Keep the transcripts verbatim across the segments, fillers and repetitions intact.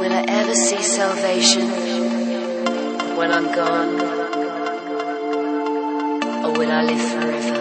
Will I ever see salvation when I'm gone? Or will I live forever?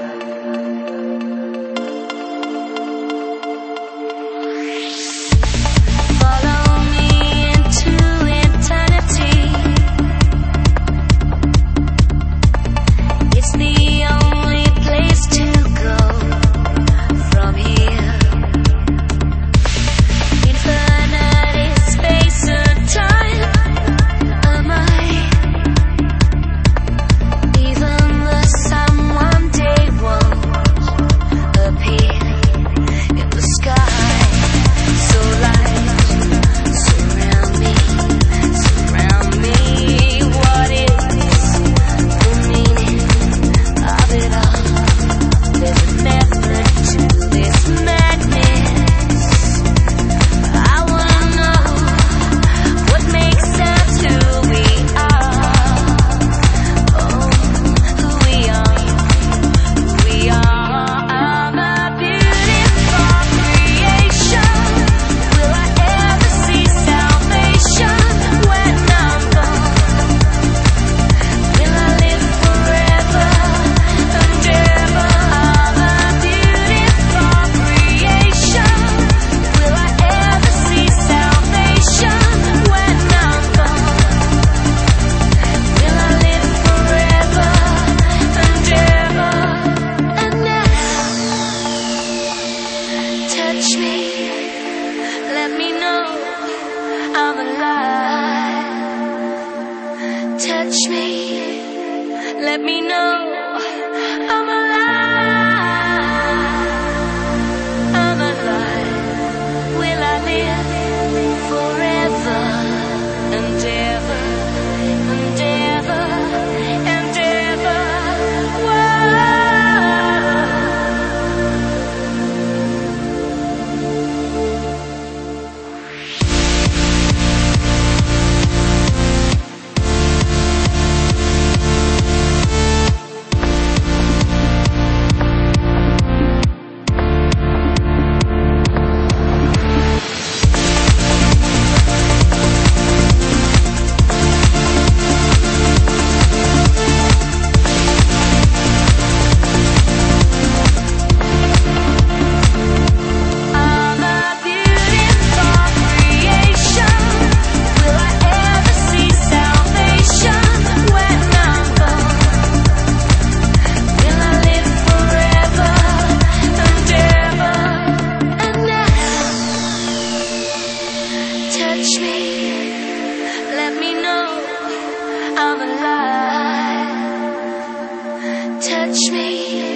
I'm alive. Touch me, let me know I'm alive. I'm alive. Will I live forever and ever and ever and ever? Touch me, let me know I'm alive. Touch me.